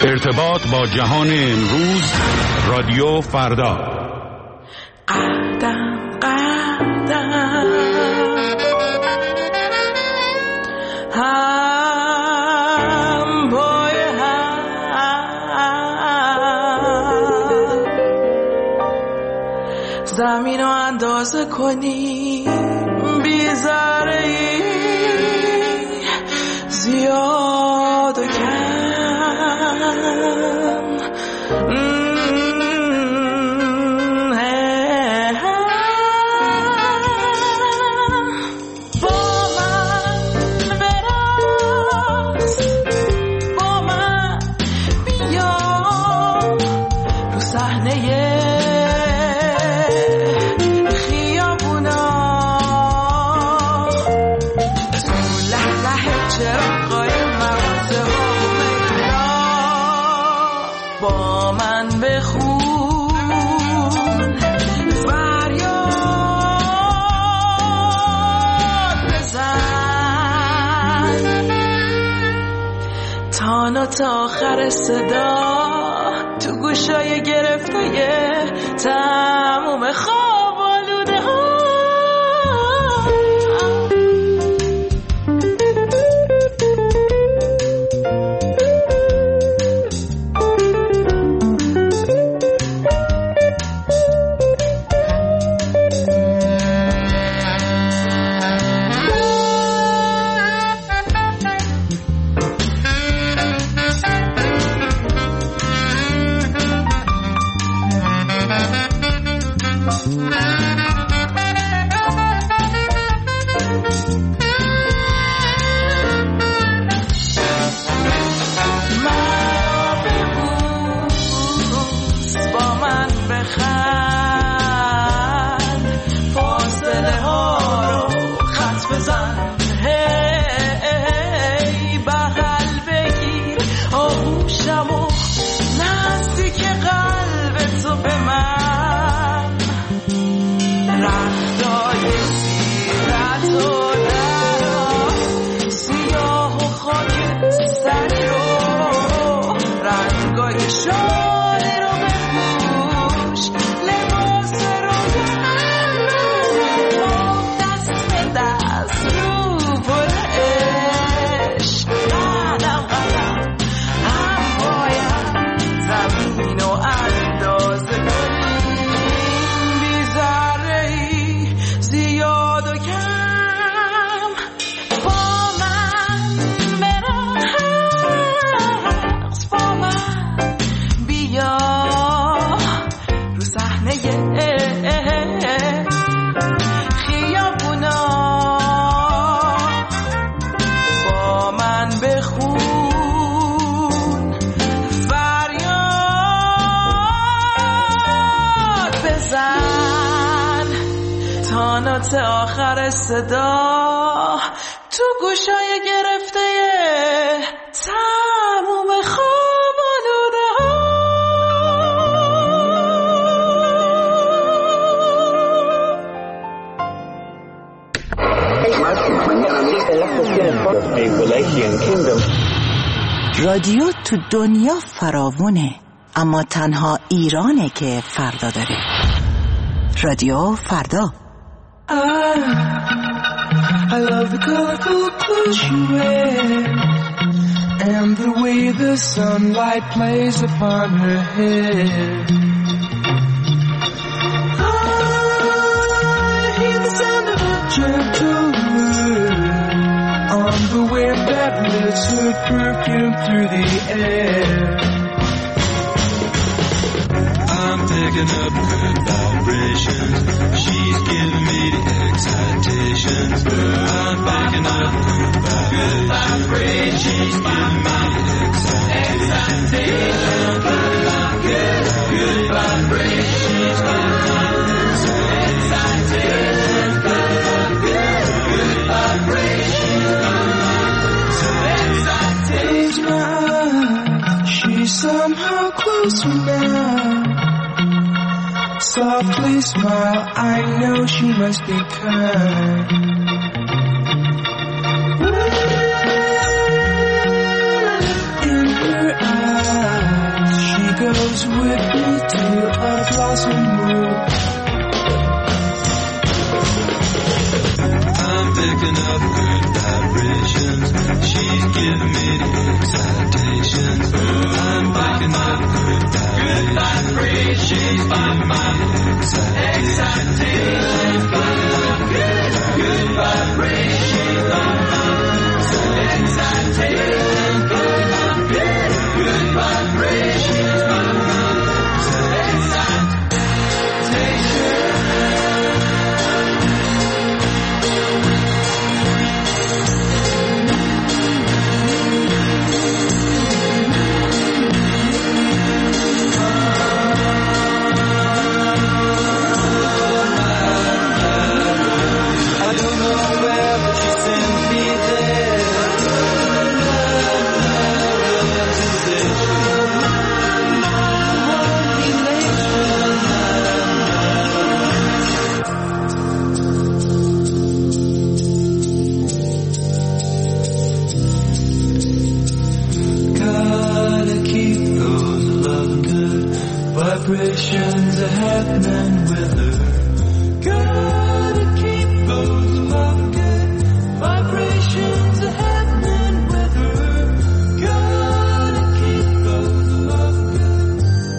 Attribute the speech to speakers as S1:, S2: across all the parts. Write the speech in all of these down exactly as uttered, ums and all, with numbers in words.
S1: ارتباط با جهان امروز، رادیو فردا.
S2: قدم قدم هم پای هم زمین رو اندازه کنی بی ذره ای زیاد و کم. تا آخر صدا تو گوشای گرفته تموم خواب آلوده ها. آخر صدا تو گوشای گرفته تموم خواب آلوده ها.
S3: رادیو تو دنیا فراوونه، اما تنها ایرانه که فردا داره. رادیو فردا.
S2: I, I love the colorful clothes you wear and the way the sunlight plays upon her hair. I hear the sound of a gentle word on the wind that lifts her perfume through the air. I'm picking up good vibrations. She's giving me the excitations. I'm picking up good vibrations. She's giving me the excitations. I'm picking up good, good vibrations. She's giving me the excitations. Picking up good, good vibrations. Close my eyes. She's somehow closer now. Softly smile, I know she must be kind. In her eyes goes with me to a blossom room. I'm picking up good vibrations. She's giving me the excitations. I'm picking up good vibrations. She's giving me the excitations. Good, good vibrations. Excitation. Good, good vibrations. Vibrations are happening with her. Gotta keep those love good. Vibrations are happening with her. Gotta keep those love good.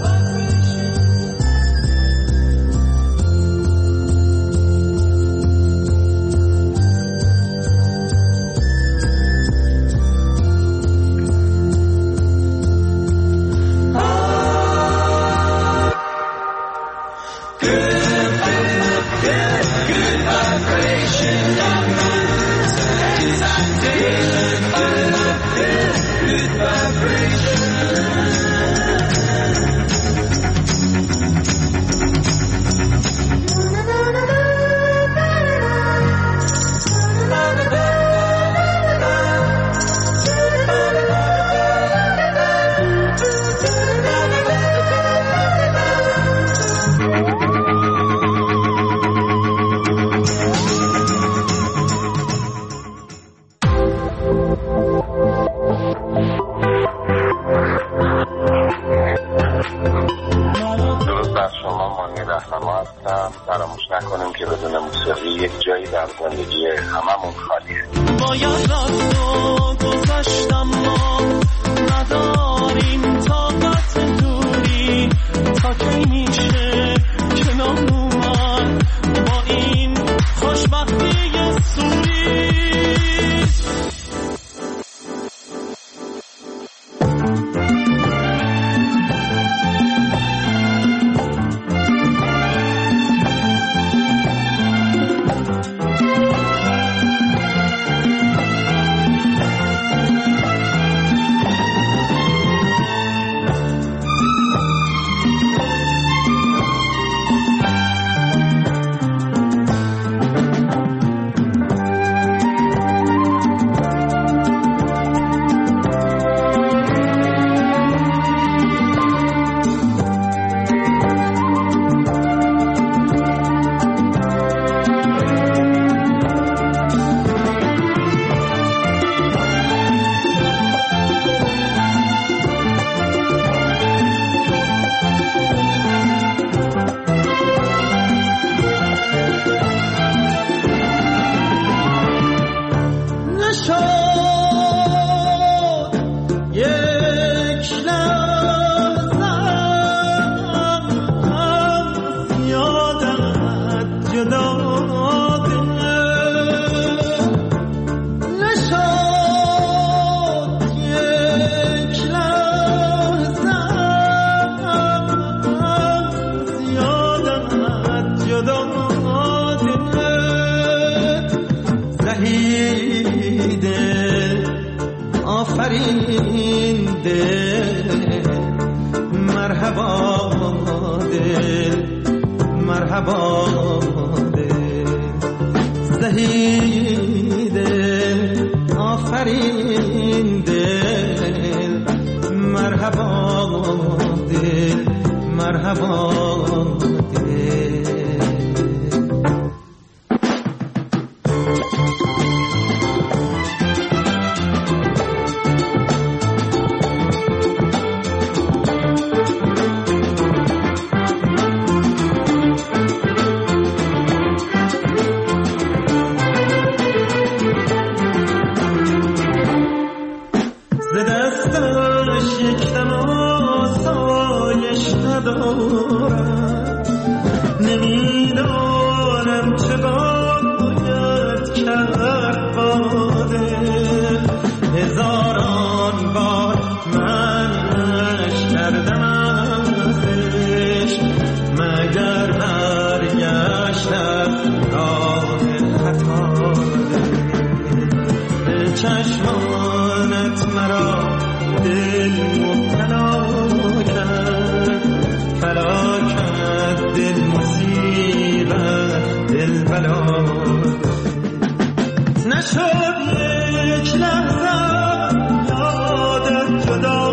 S4: فراموش نکنیم که بدون موسیقی یک جایی در زندگی هممون خالیه.
S2: باید راست و گذاشتم ما نداریم طاقت دوری تا کی میشه کنار اومد با این خوشبختی سوری.
S5: دستش یک دم آسایش ندارد، نمیدانم چه باید کرد باده. هزاران بار منش کردم ازش، مگر برگشت از راه خطا. به چشمانت مرا دل مبتلا کرد، فلاکت دل مصیبت دل بلا. نشد یک لحظه یادت جدا،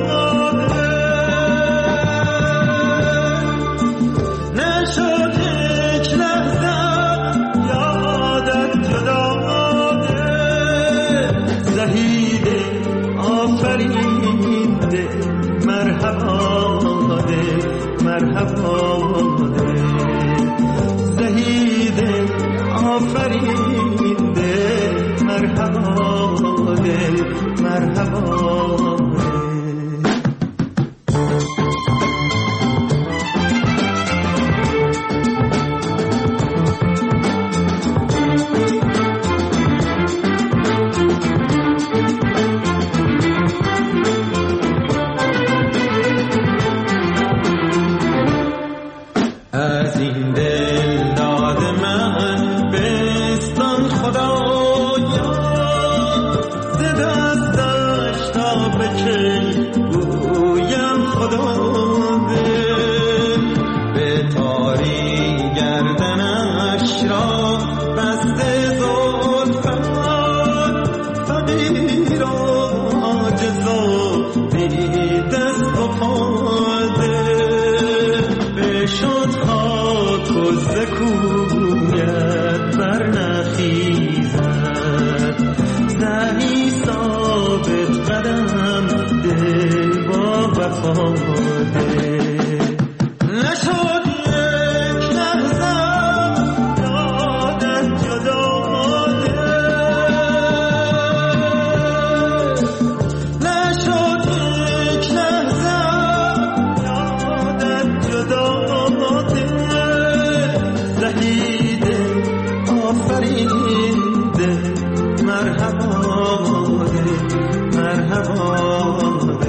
S5: نشد یک لحظه یادت جدا. زهیده آفرینده مرحبا ده، مرحبا ده. زهیده آفرینده مرحبا ده، مرحبا ده. از این دل داد من بستان خدایا، ز دستش تا به کی گویم خدا ده. به تاری گردنش را بسته زلفت، فقیر و عاجز و بی دست و پا ده. بشد خاک و زکویت بر نخیزد، زهی ثابت قدم دل با وفا ده. نشد یک لحظه یادت جدا ده، نشد یک لحظه یادت جدا ده. زهیده آفرینده مرحبا ده، مرحبا ده.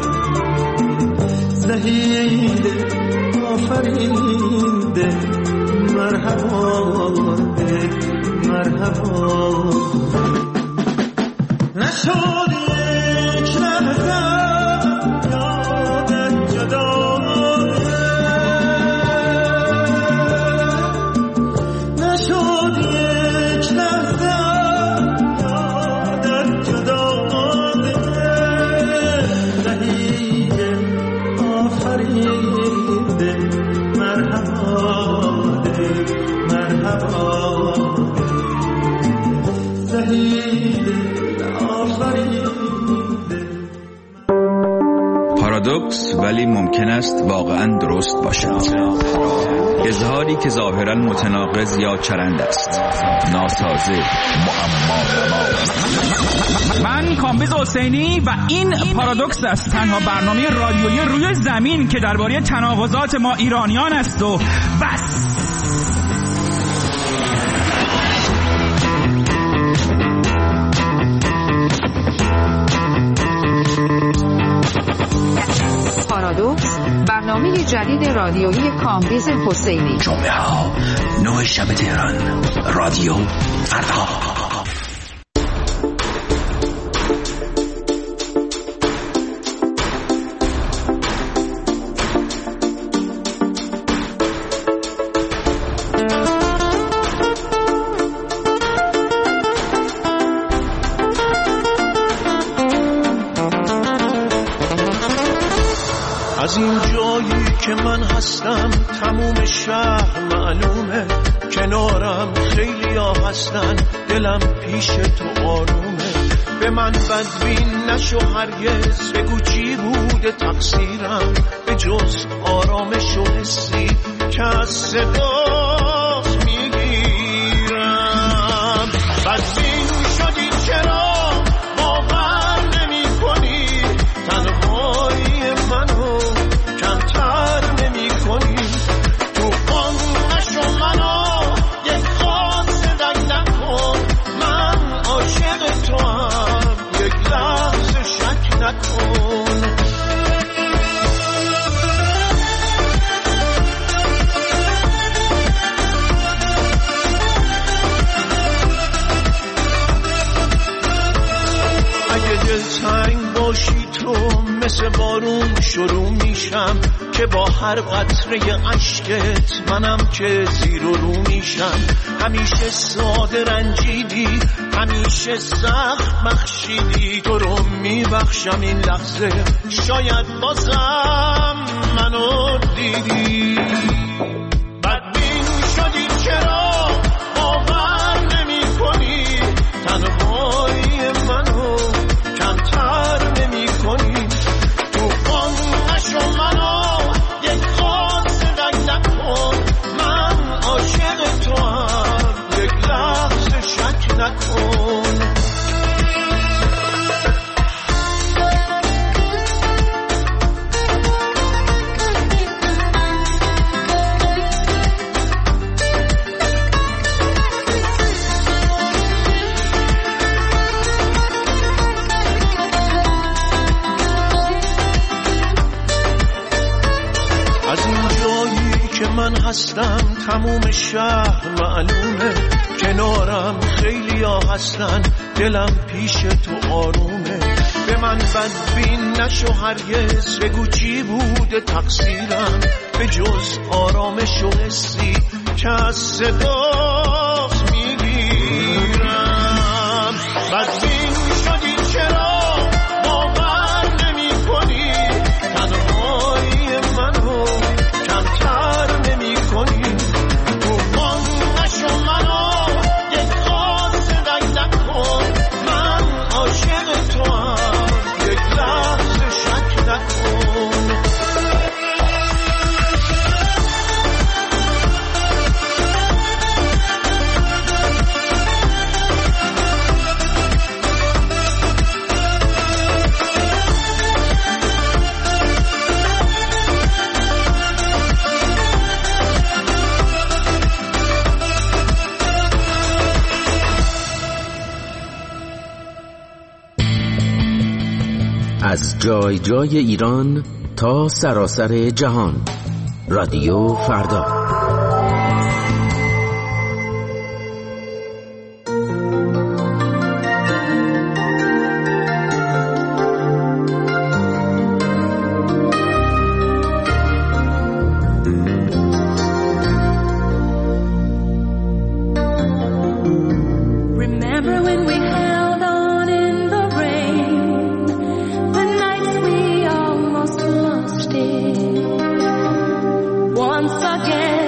S5: زهیده آفرینده مرحبا ده، مرحبا ده. نشد یک لحظه یادت جدا ده، نشد یک لحظه یادت جدا ده. زهیده آفرینده مرحبا ده، مرحبا ده. زهیده آفرینده.
S6: پارادوکس ولی ممکن است واقعا درست باشد. اظهاری که ظاهرا متناقض یا چرند است، ناسازه، معما.
S7: من کامبیز حسینی و این پارادوکس است، تنها برنامه رادیویی روی زمین که درباره تناقضات ما ایرانیان است و بس.
S8: پارادوکس، برنامه جدید رادیویی کامبیز حسینی.
S9: جمعه ها نه شب تهران، رادیو فردا.
S5: از این جایی که من هستم تموم شهر معلومه، کنارم خیلی ها هستن، دلم پیش تو آرومه. به من بدبین نشو هرگز، بگو چی بوده تقصیرم، به جز آرامش و حسی که از صدات میگیرم. بدبین شدی چرا باور نمی کنی، تنها برون شروع میشم که با هر قطره عشقت منم که زیر و رو میشم. همیشه ساده رنجیدی، همیشه سخت بخشیدی، تو رو میبخشم این لحظه شاید بازم منو دیدی. بدبین شدی چرا باور نمی کنی، تنهایی منو کمتر نمی کنی. تو آن نشو منو یک قاصدک نکن، من عاشق تو هم یک لحظه شک نکن. من هستم تموم شهر معلومه، کنارم خیلی ها هستن دلم پیش تو آرومه. به من بدبین نشو هرگز، بگو چی بوده تقصیرم به جز آرامش و حسی که از صدات میگیرم. بدبین شدی چرا باور نمی کنی، تنهایی منو کمتر نمی کنی. تو من نشو منو یک قاصدک نکن، من عاشق تو هم یک لحظه شک نکن.
S9: از جای جای ایران تا سراسر جهان، رادیو فردا.
S10: Once again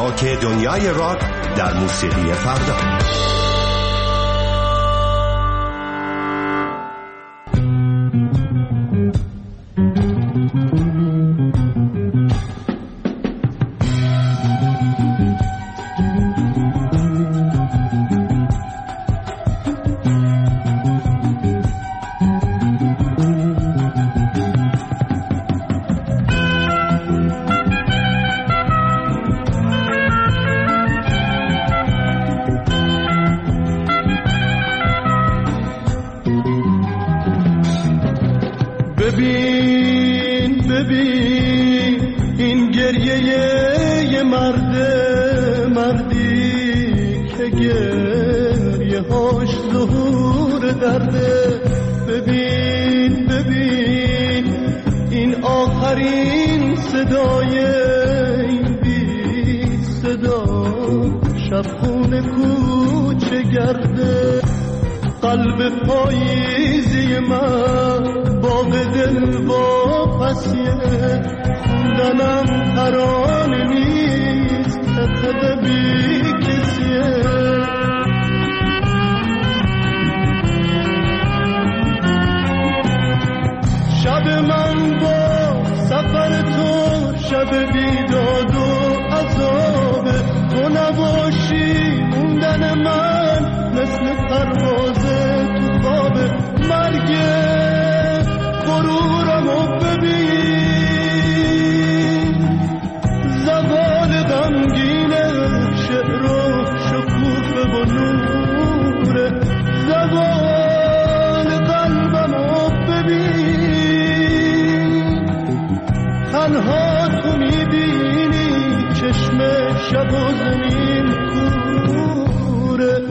S10: راک دنیای راک در موسیقی فردا.
S5: ببین ببین این گریه یه مرده، مردی که گریه هاش ظهور درده. ببین ببین این آخرین صدای این بی صدا، شبخونه کوچه گرده. قلب پاییزی من باغ دل واپسیه، خوندنم ترانه نیست تقد بی کسیه. شب من با سفر تو شب بیداد و عذابه، تو نباشی موندن من مثل پرواز تو خواب. مرگ غرورم و ببین، زوال غمگینه، شعر و شکوفه و نوره. زوال قلبم و ببین، تنها تو میبینی چشم شب و زمین کوره.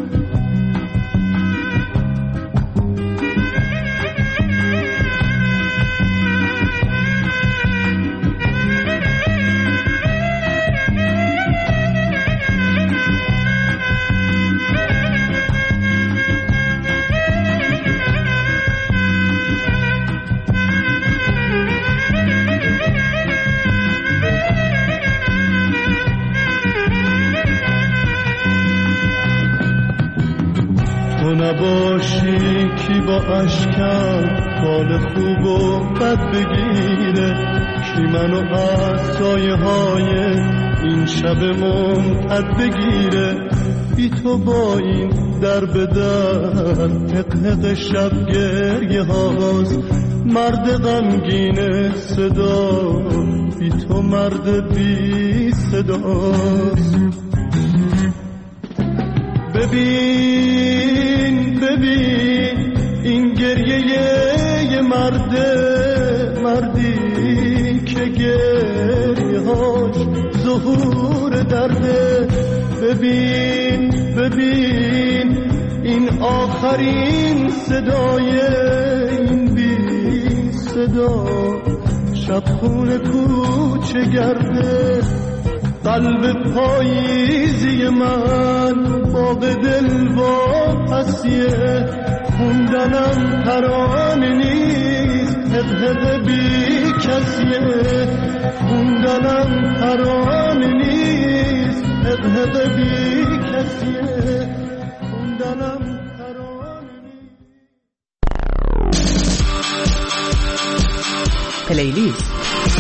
S5: نباشی کی با اشکم حال خوب و بد بگیره، کی منو از سایه های این شب ممتد بگیره. بی تو با این در به در حقق شب گریه هاست، مرد غمگین صدا بی تو مرد بی صداست. ببین ببین این گریه یه مرده، مردی که گریه هاش ظهور درده. ببین ببین این آخرین صدای این بی صدا، شبخونه کوچه گرده. قلب پاییزی من باغ دل واپسیه، خوندنم ترانه نیست حقق بی کسیه. خوندنم ترانه نیست حقق بی کسیه. خوندنم ترانه نیست.
S3: پلیلیست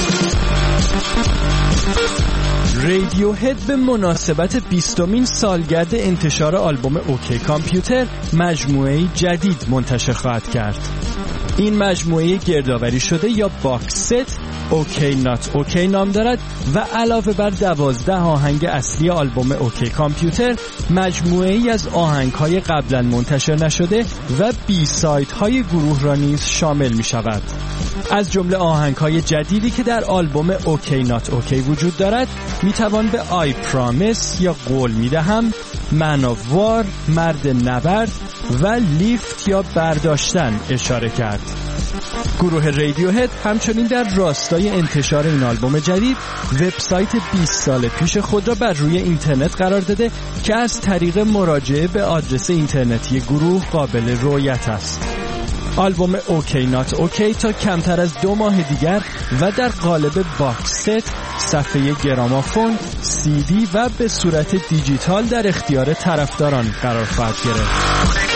S11: رادیوهد به مناسبت بیستمین سالگرد انتشار آلبوم اوکی کامپیوتر مجموعه‌ای جدید منتشر خواهد کرد. این مجموعه گردآوری شده یا باکس ست اوکی نات اوکی نام دارد و علاوه بر دوازده آهنگ اصلی آلبوم اوکی کامپیوتر، مجموعه‌ای از آهنگ‌های قبلا منتشر نشده و بی سایدهای گروه را نیز شامل می شود. از جمله آهنگ‌های جدیدی که در آلبوم اوکی نات اوکی وجود دارد می توان به آی پرامیس یا قول می دهم، من آف وار، مرد نبرد و لیفت یا برداشتن اشاره کرد. گروه رادیوهد همچنین در راستای انتشار این آلبوم جدید وبسایت بیست سال پیش خود را بر روی اینترنت قرار داده که از طریق مراجعه به آدرس اینترنتی گروه قابل رؤیت است. آلبوم اوکی نات اوکی تا کمتر از دو ماه دیگر و در قالب باکس ست، صفحه گرامافون، سی دی و به صورت دیجیتال در اختیار طرفداران قرار خواهد گرفت.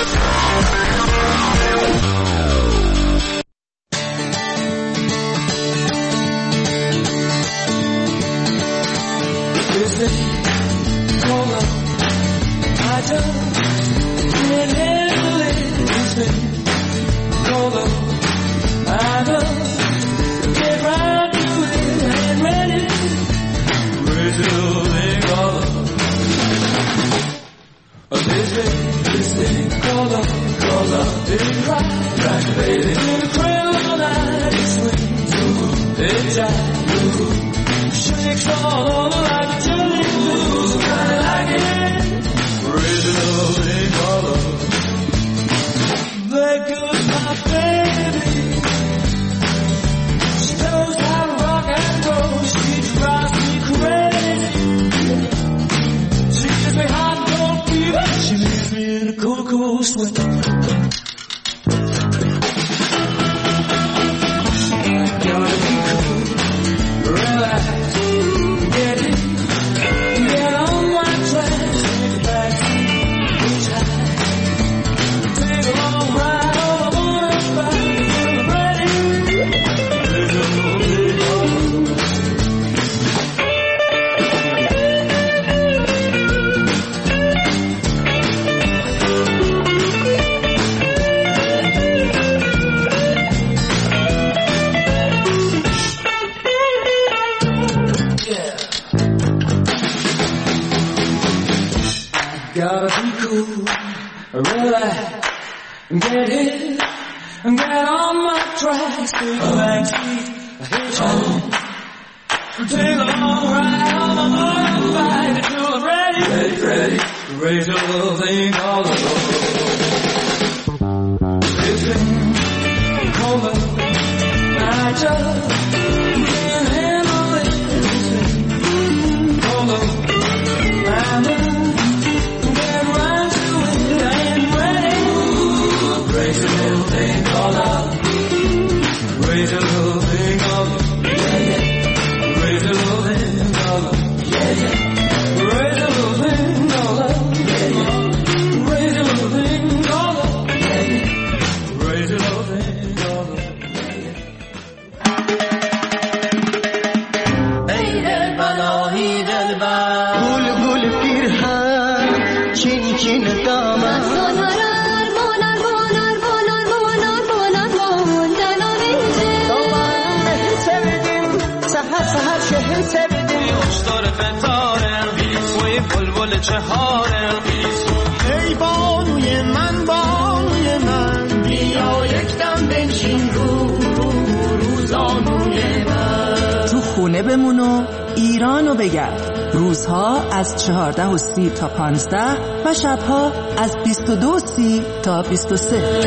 S3: بمونو ایرانو بگرد. روزها از چهارده و سی تا پانزده و شبها از بیست و دو و سی تا بیست و سه.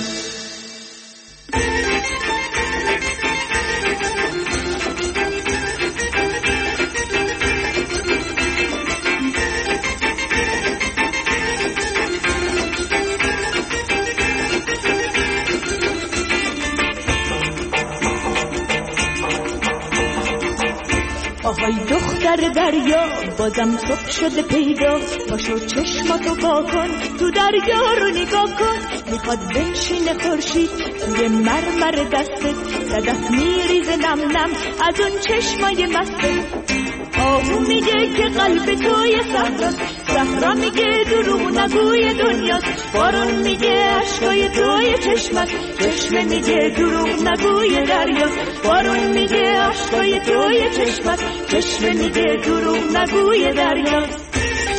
S12: آهای دختر دریا بازم صبح شده پیدا، پاشو چشماتو وا کن تو دریا رو نگاه کن. میخواد بنشینه خورشید توی مرمر دستت، صدف میریزه نم نم از اون چشمای مستت. آهو میگه که قلب توی صحراست، صحرا میگه دروغ نگوی دنیاست. بارون میگه عشقای توی چشمت، چشمه میگه دروغ نگوی دریاست. بارون میگه عشقای توی چشمت، چشمه میگه دروغ نگوی دریاست.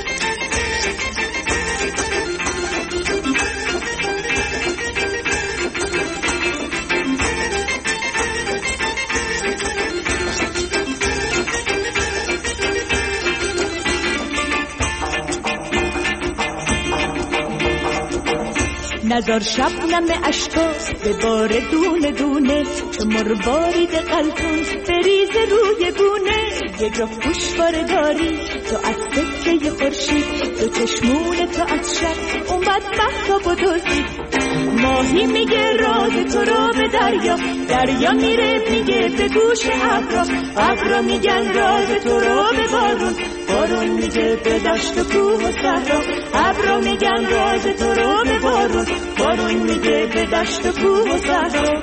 S12: نزار شبنم اشکا به بار دونه دونه، چو مروارید قلتون بریز روی گونه. یه جا خوشواره داری تو از سکه خورشید، دو چشمون تو از شب اومد محتاب و دوزید. ماهی میگه راز تو رو به دریا، دریا میره میگه به گوش ابرا، ابرا میگن راز تو رو به بارون، بارون میگه به دشت و کوه و صحرا، ابرا میگن راز تو رو به بارون، بارون میگه به دشت و کوه و صحرا.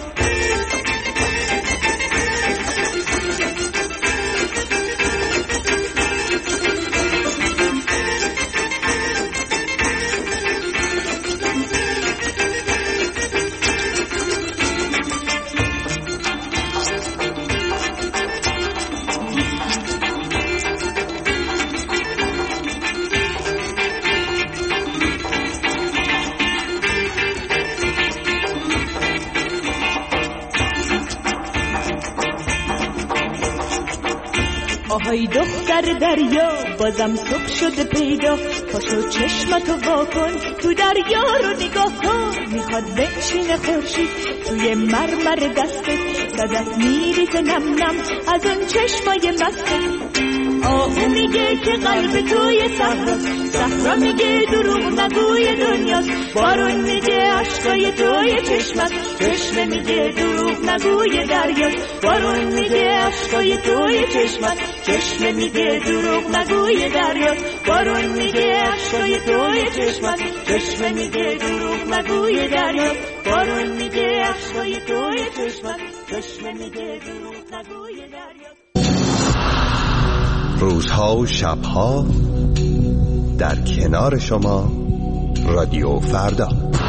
S12: آهای دختر دریا بازم صبح شده پیدا، پاشو چشمتو واکن تو دریا رو نگاه کن، میخواد بنشینه خورشید توی مرمر دستت، صدت میریزه نم نم از اون چشمای مستت. آهو میگه که قلب توی صحرا، صحرا میگه دروغ نگوی دنیاست، بارون میگه عشقای توی چشمت، چشمه میگه دروغ نگوی دریاست، بارون میگه عشقای توی چشمت، چشمه میگه دروغ نگوی دریاست، بارون میگه عشقای توی چشمت، چشمه میگه دروغ نگوی دریاست، بارون میگه عشقای توی چشمت، چشمه میگه دروغ نگوی دریاست.
S10: روزها و شبها در کنار شما رادیو فردا.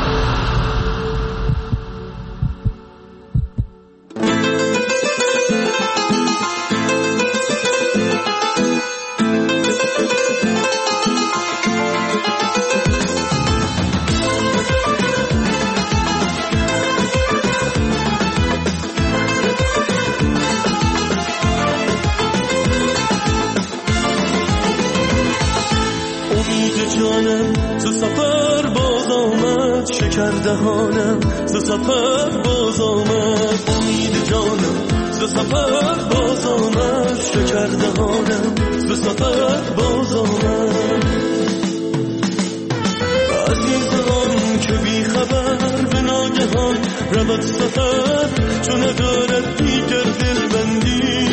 S2: دهانم ز سفر باز آمد، امید جانم ز سفر باز آمد، شکر دهانم ز سفر باز آمد. عزیزان که بی خبر به ناگهان رود سفر، چون ندارد دیگر دلبندی،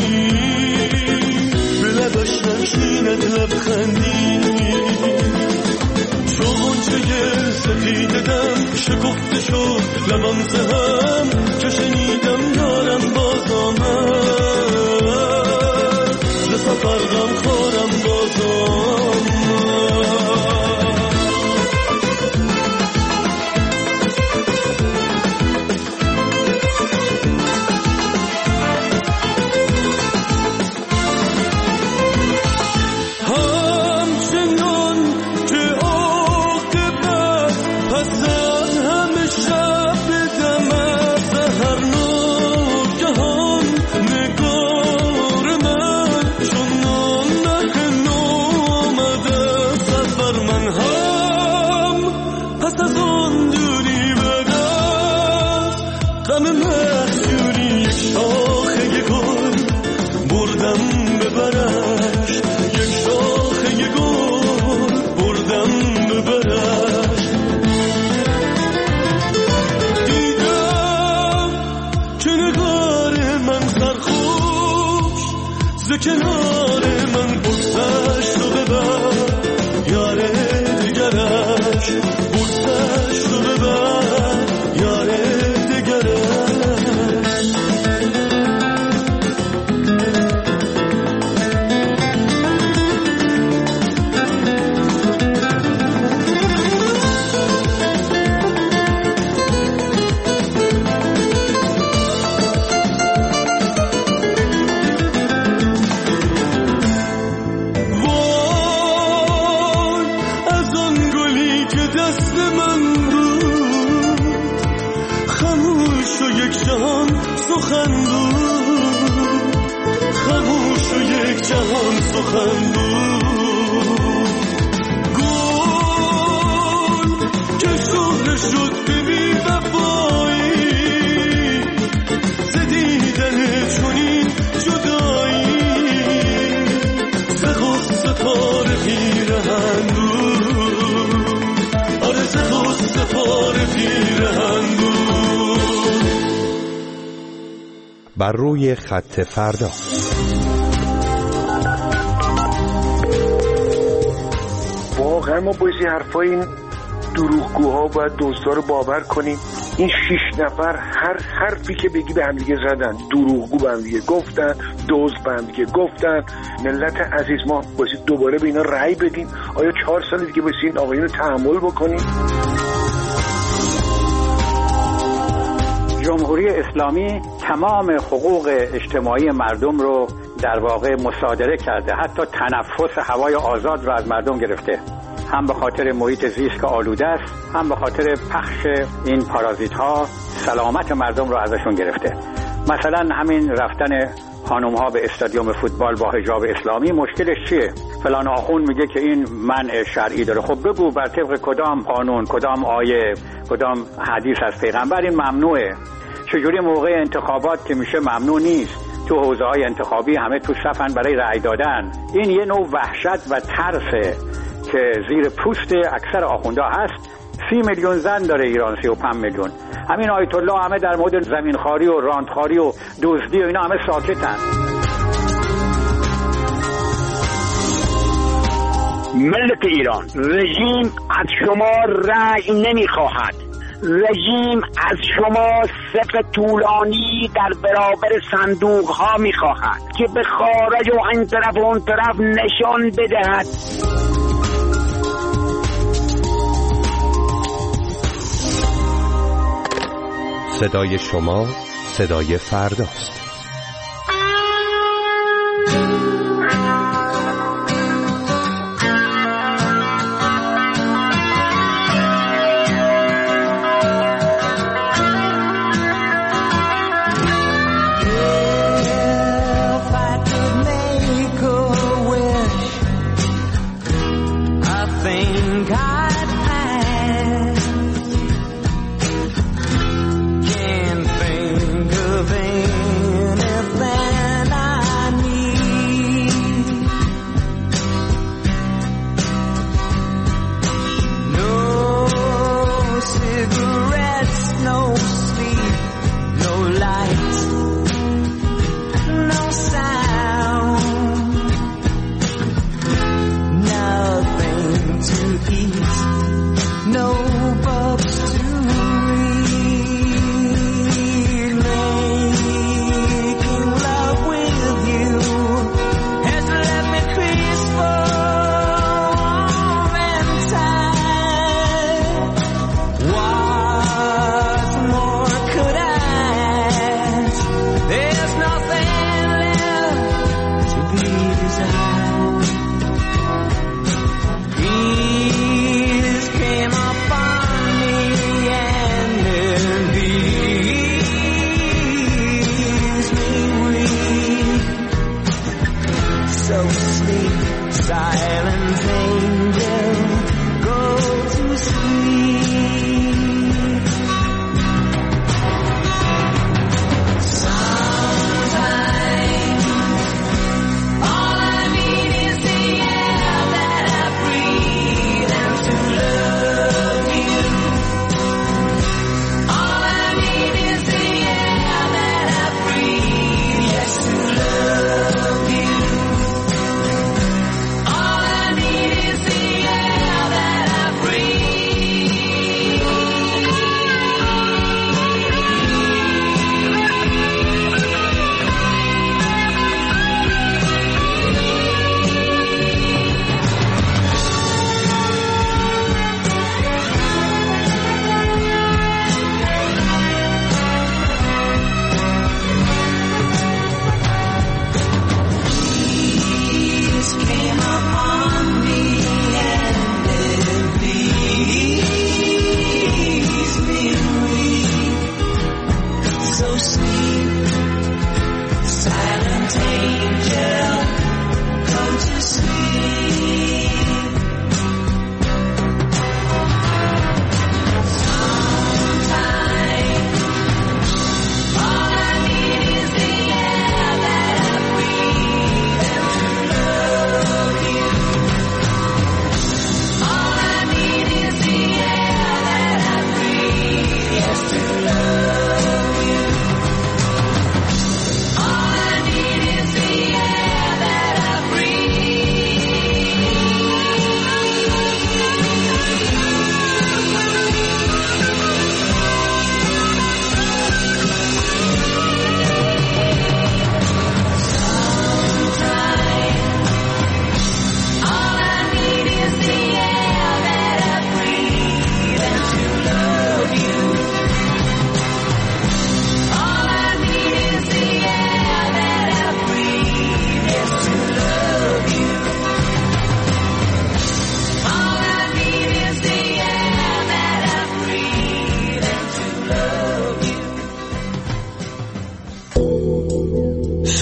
S2: به لبش نشیند لبخندی، سفید دم شکفته شد لبم زهم، که شنیدم یارم باز آمد، ز سفر غم خورم باز آمد. کنار من بوسش رو ببر، یار دیگرش بوسش رو ببر، یار دیگرش. سخن بود خاموش و یک جهان سخن بود، گل که شهره شد به بی وفایی، ز دیدن چنین جدایی، ز غصه پاره پیرهن بود، آره ز غصه پاره پیرهن
S10: بر روی خط فردا.
S4: واقعا ما باید حرفای این دروغگوها و دزدا رو باور کنیم. این شش نفر هر حرفی که بگی به همدیگه زدن، دروغگو به همدیگه گفتن، دزد به همدیگه گفتن. ملت عزیز، ما باید دوباره به اینا رأی بدیم. آیا چهار سال دیگه باید این آقایون رو تحمل بکنیم؟
S13: جمهوری اسلامی تمام حقوق اجتماعی مردم رو در واقع مصادره کرده، حتی تنفس هوای آزاد رو از مردم گرفته، هم به خاطر محیط زیست که آلوده است، هم به خاطر پخش این پارازیت ها سلامت مردم رو ازشون گرفته. مثلا همین رفتن خانم ها به استادیوم فوتبال با حجاب اسلامی مشکلش چیه؟ فلان آخوند میگه که این منع شرعی داره. خب بگو بر طبق کدام قانون، کدام آیه، کدام حدیث از پیغمبر این ممنوعه؟ چجوری موقع انتخابات که میشه ممنوع نیست؟ تو حوزه های انتخابی همه تو صفن برای رأی دادن. این یه نوع وحشت و ترسه که زیر پوست اکثر آخوندا هست. سی میلیون زن داره ایران، سی و پنج میلیون. همین آیت الله همه در مورد زمینخواری و راندخواری و دزدی و اینا همه ساکتن.
S14: ملت ایران، رژیم از شما رأی نمیخواهد. رژیم از شما صف طولانی در برابر صندوق ها میخواهد که به خارج و این طرف و اون طرف نشان بدهد.
S10: صدای شما صدای فرداست.
S2: Can't think of anything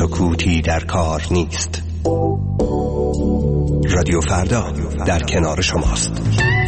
S10: سکوتی در کار نیست. رادیو فردا در کنار شماست.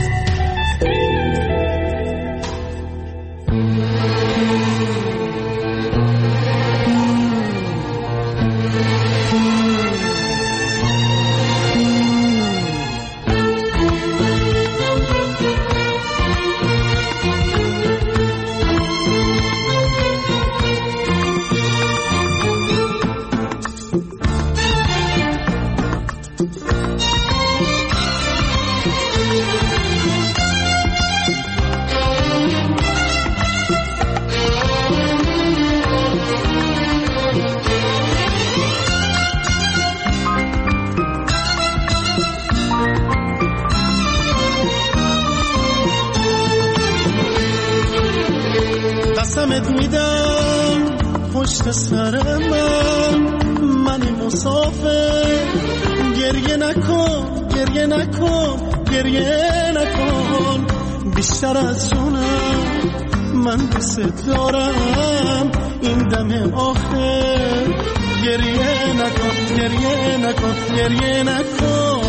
S5: قسمت میدم پشت سر من، من مسافر، گریه نکن گریه نکن گریه نکن، بیشتر از جونم من دوست دارم، این دم آخر گریه نکن گریه نکن گریه نکن.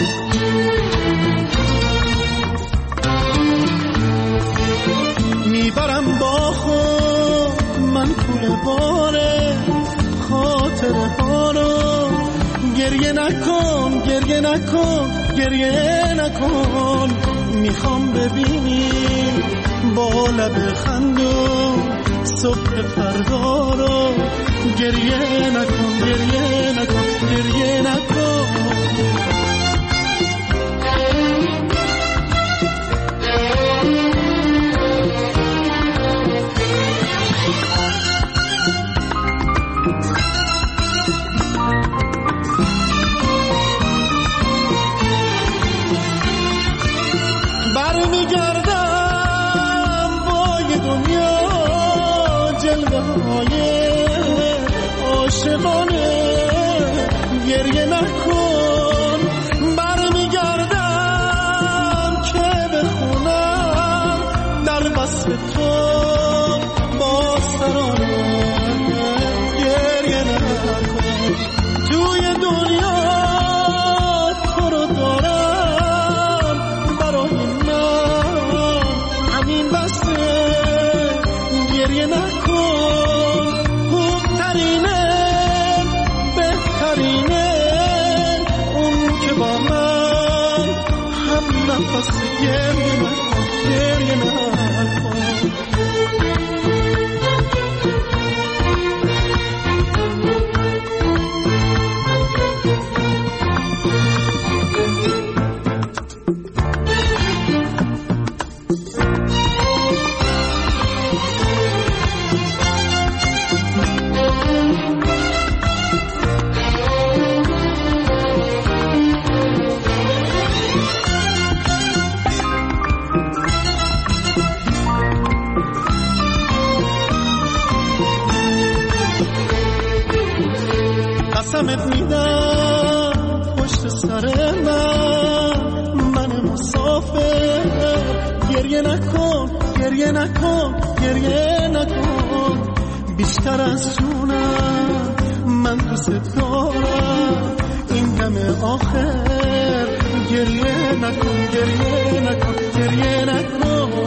S5: میبرم با خود من کول باره خاطره ها رو، گریه نکن گریه نکن گریه نکن، میخوام ببینی با لب خندون صبح فردا رو، گریه نکن گریه نکن گریه نکن. گریه نکن، برمیگردم که بخونم در وصف تو با سرانه، گریه نکن، توی دنیا تو رو دارم، برای من همین بسه، گریه نکن، خوبترینه بهترینه با من هم نفس، گریه نکن گریه نکن. قسمت میدم پشت سر من، من مسافر، گریه نکن گریه نکن گریه نکن، بیشتر از جونم من دوست دارم، این دم آخر گریه نکن گریه نکن گریه نکن.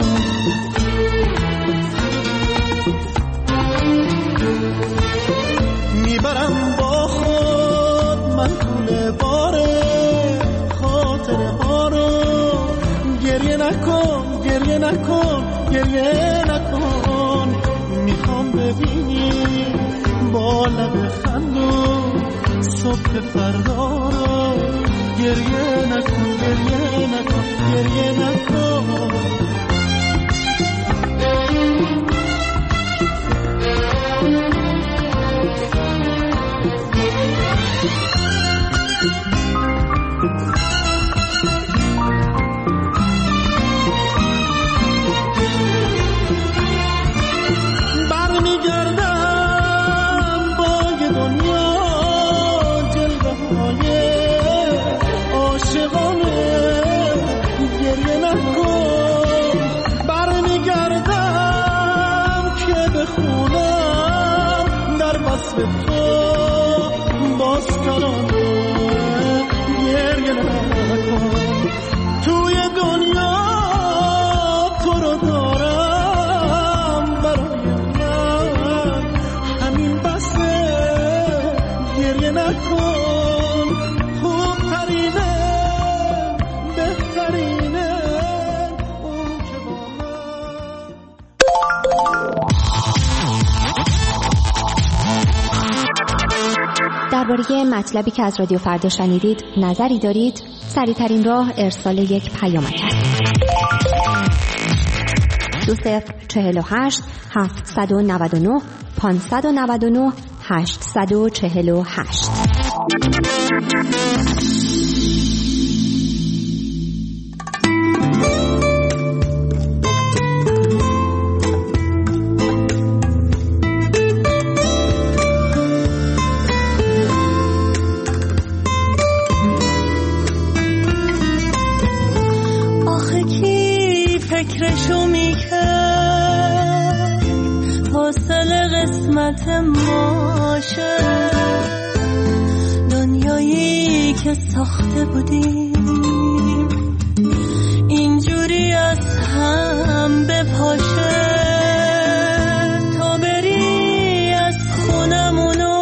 S5: میبرم با خود من کول باره خاطره ها رو، گریه نکن گریه نکن گریه نکن، میخوام ببینی با لب خندون صبح فردا رو، گریه نکن گریه نکن گریه نکن. بخونم در وصف تو
S15: درباره مطلبی که از رادیو فردا شنیدید نظری دارید؟ سریع‌ترین راه ارسال یک پیامک است. دو صفر چهل و هشت هفتصد و نود و نه پانصد و نود و نه هشتصد و چهل و هشت.
S16: فکرشو میکرد حاصل قسمت ماشه، دنیایی که ساخته بودیم اینجوری از هم بپاشه. تا بری از خونمونو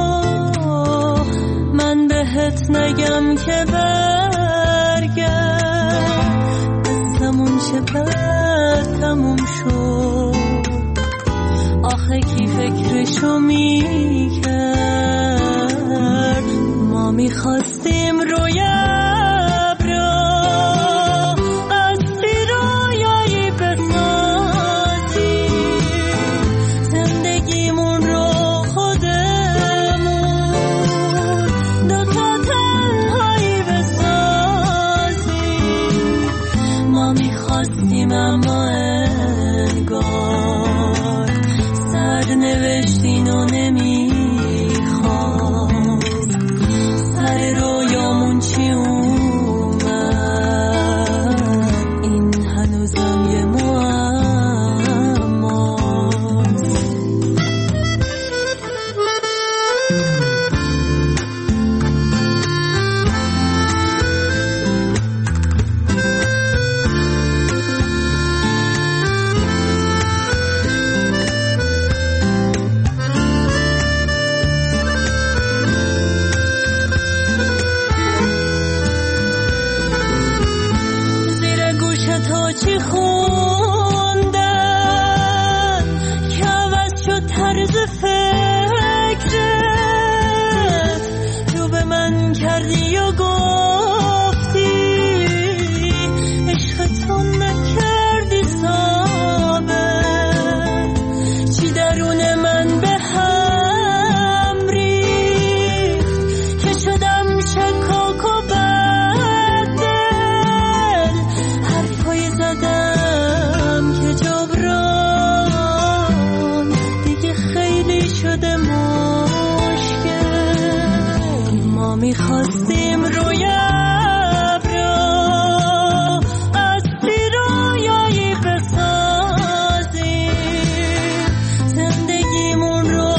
S16: من بهت نگم که برگرد، قصمون چقدر تموم شد. آخه کی فکرشو میکرد؟ ما میخواستیم روی ابرا اصلی رویایی بسازیم، زندگیمون رو خودمون دوتا تنهایی بسازیم. ما میخواستیم اما انگار سرنوشتین و نمیخواست. سر رویامون چی اومد؟ این هنوزم یه معماست. زیر گوش تو چی خوندن که عوض شد طرز فکرت؟ تو به من کردی و گفتی عشق تو نکردی ثابت. چی درون من به هم ریخت که شدم شکاک و بددل. حرفایی زدم که جبران دیگه خیلی شده مشکل. ما میخواستیم روی ابرا اصلی رویایی بسازیم، زندگیمون رو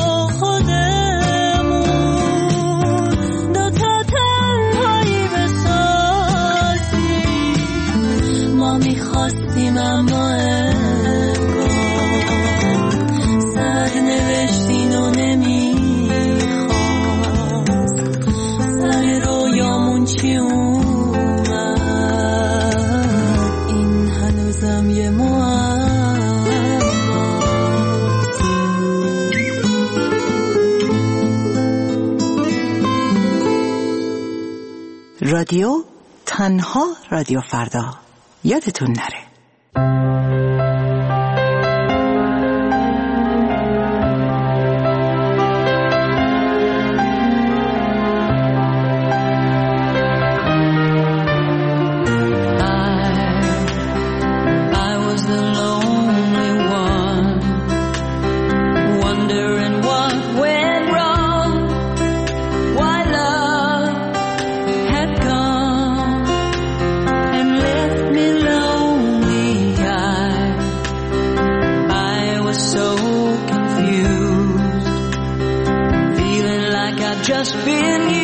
S16: خودمون دوتا تنهایی بسازیم. ما میخواستیم اما انگار سرنوشتین و نمیخواست. سر رویامون چی اومد؟ این هنوزم یه معماست.
S3: رادیو تنها رادیو فردا، یادتون نره.
S16: I was the lonely one, wondering what went wrong, why love had gone and left me lonely. I, I was so confused, feeling like I'd just been used.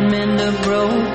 S16: mend a broken